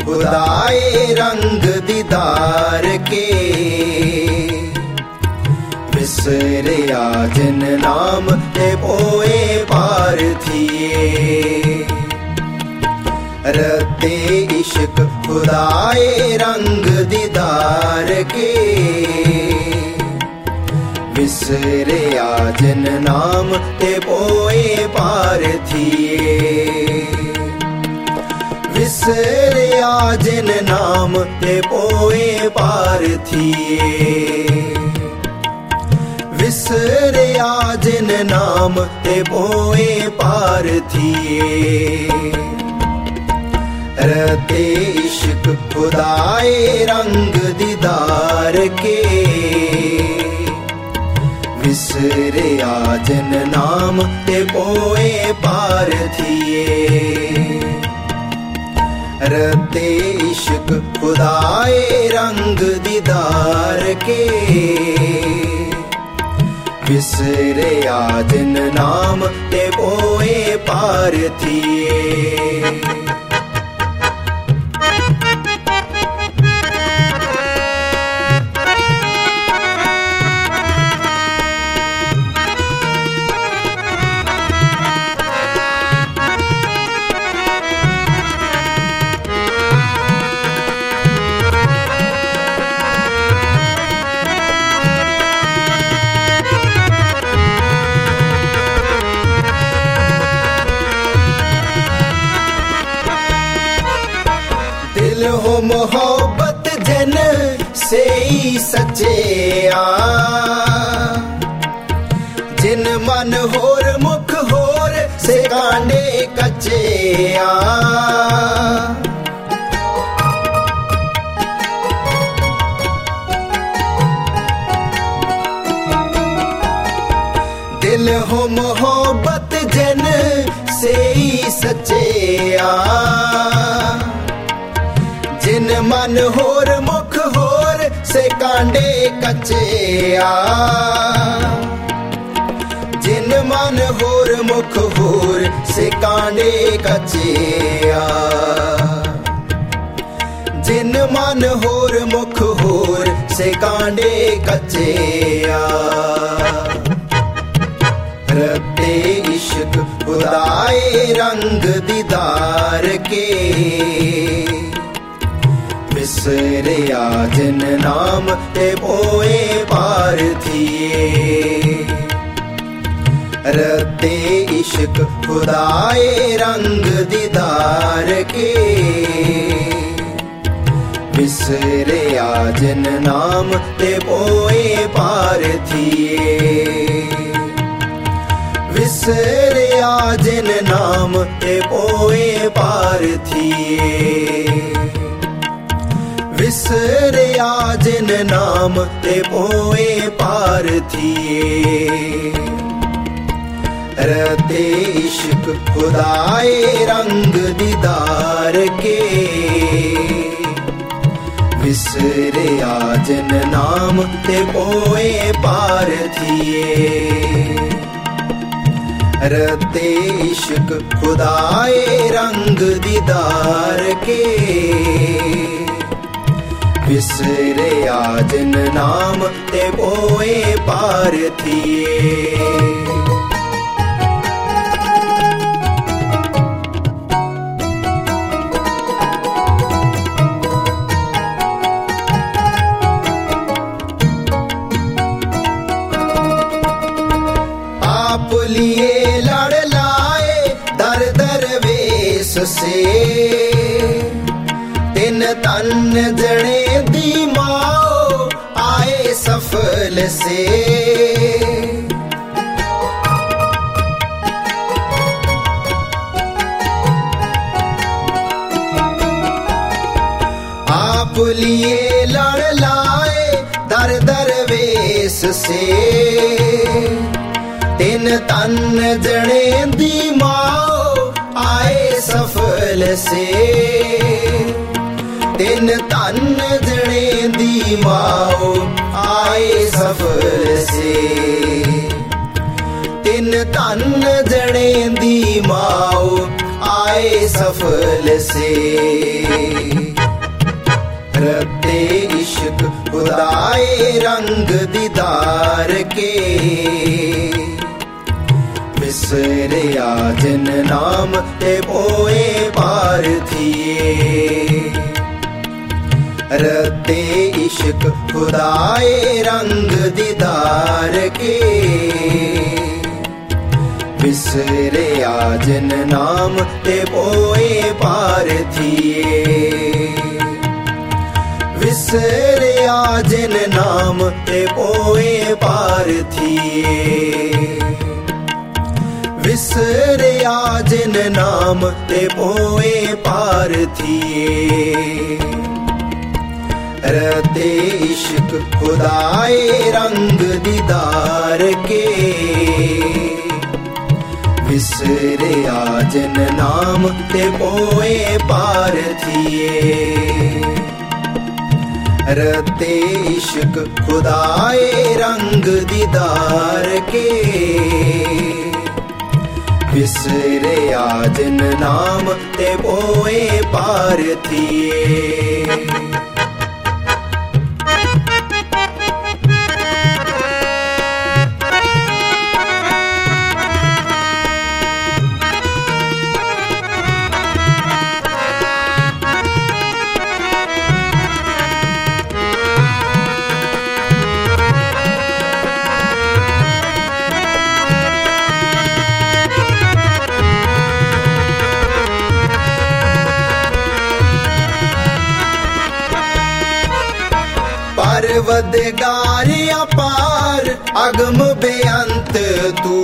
खुदाए रंग दीदार के, विसरिया जिन नाम ते पोए पार्थिए। रते इश्क खुदाए रंग दीदार के, विसरिया जिन नाम ते पोए पार्थिए। विसरिया जिन नाम ते पोए पार्थिए। विसरिया जिन नाम ते पोए पार्थिए। रते इश्क खुदाए रंग दीदार के, विसरिया जिन नाम ते पोए पार्थिए। रते इश्क खुदाए रंग दीदार के, विसरिया जिन नाम ते पोए पार्थिए। दिल हो मोहब्बत जन से ही सच्चे आ, जिन मन होर मुख होर से कांडे कच्चे आ। दिल हो मोहब्बत जन से ही सच्चे आ, जिन मन होर मुख होर से कांडे कच्चे आ। जिन मन होर मुख होर से कांडे कच्चे आ। जिन मन होर मुख होर से कांडे कच्चे आ। रते इश्क खुदाए रंग दीदार के, विसरिया जिन नाम ते पोए पार्थिए। रते इश्क खुदाए रंग दीदार के, विसरिया जिन नाम ते पोए पार्थिए। विसरिया जिन नाम ते पोए पार्थिए। विसरिया जिन नाम ते पोए पार्थिए। रते इश्क खुदाए रंग दीदार के, विसरिया जिन नाम ते पोए पार्थिए। रते इश्क खुदाए रंग दीदार के, विसरिया जिन नाम ते पोए पार्थिए। आप लिए लड़ लाए दर दरवेश से, तिन तन जड़े दी माओ आए सफल से। आप लिए लड़ लाए दर दरवेश से, तिन तन जड़े दी माओ आए सफल से। तिन तन जड़े दी माओ आए सफल से। तिन तन जड़े दी माओ आए सफल से। खुदाए रंग दीदार के, विसरिया जिन नाम ते पोए पार थिए। रते इश्क खुदाए रंग दीदार के, विसरिया जिन नाम ते पोए पार थिए। विसरिया जिन नाम ते पोए पार थिए। विसरिया जिन नाम ते पोए पार थिए। रते इश्क खुदाए रंग दीदार के, विसरिया जिन नाम ते पोए पार थिए। रते इश्क खुदाए रंग दीदार के, विसरिया जिन नाम ते पोए पार थिए। परवदगार अपार अगम बेअंत तू,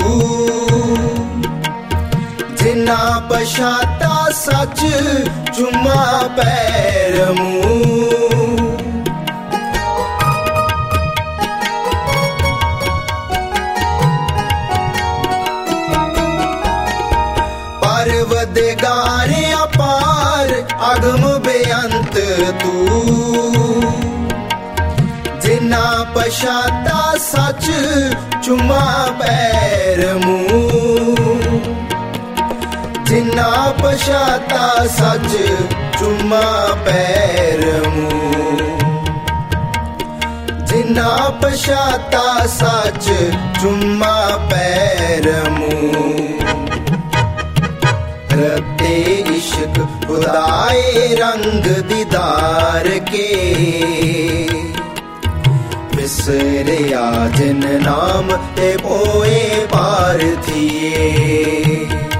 जिन्ना पछाता सच चुमा पैर मुंह। परवदगार अपार अगम बेअंत तू, जिन्ना पछाता सच चुमा पैर मुंह। जिन्ना पछाता सच चुमा पैर मुंह। जिन्ना पछाता सच चुमा पैर मुंह। रते इश्क खुदाए रंग दीदार के, विसरिया जिन नाम ते पोए पार थिए।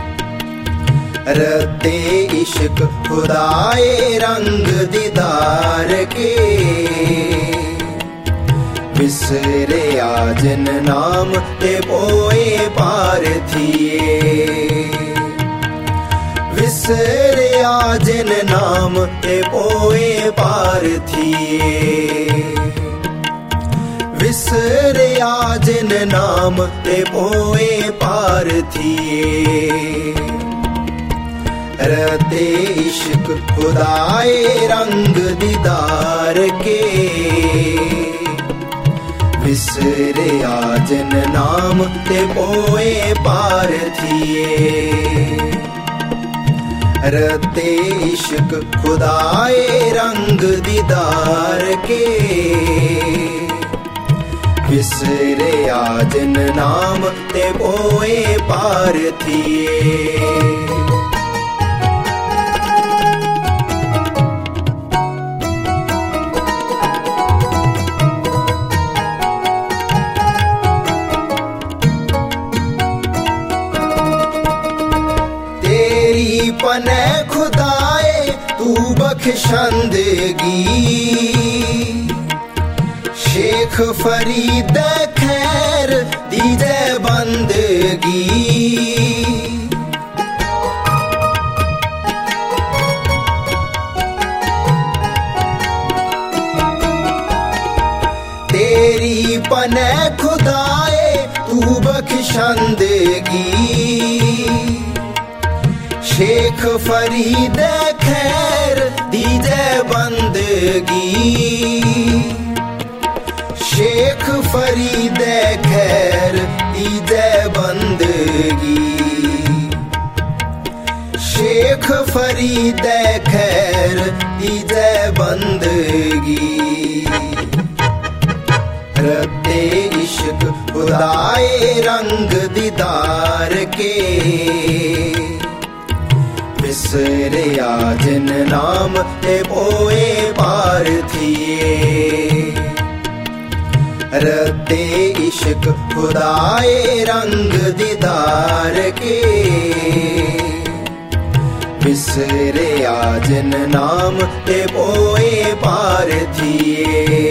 रते इश्क खुदाए रंग दीदार के, विसरिया जिन नाम ते पोए पार थिए। विसरिया जिन नाम ते पोए पार थिए। विसरिया जिन नाम ते पोए पार थिए। रते इश्क खुदाए रंग दीदार के, विसरिया जिन नाम ते पोए पार थिए। रते इश्क खुदाए रंग दीदार के, विसरिया जिन नाम ते पोए पार थिए। तेरी पने खुदाए तू बख्शंदगी, शेख फरीद खैर दीजे बंदगी। तेरी पने खुदाए तू बख्शंदगी, शेख फरीद खैर दीजे बंदगी। शेख फरीद खैर दीजे बंदगी। शेख फरीद खैर दीजे बंदगी। रते इश्क खुदाए रंग दीदार के, विसरिया जिन नाम ते पोए पार्थिए। रते इश्क खुदाए रंग दीदार के, विसरिया जिन नाम ते पोए पार्थिए।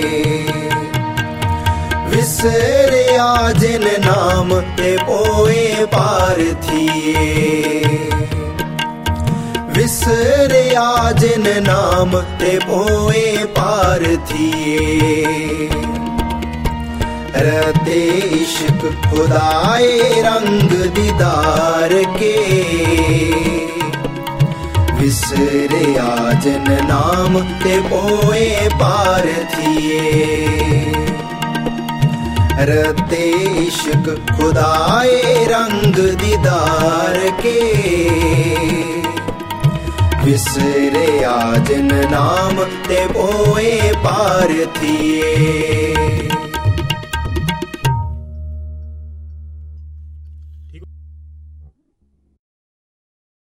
विसरिया जिन नाम ते पोए पार्थिए। विसरिया जिन नाम ते पोए पार्थिए। रते इश्क खुदाए रंग दीदार के, विसरिया जिन नाम ते पोए पार्थिए। रते इश्क खुदाए रंग दीदार के, विसरिया जिन नाम ते पोए पार्थिए।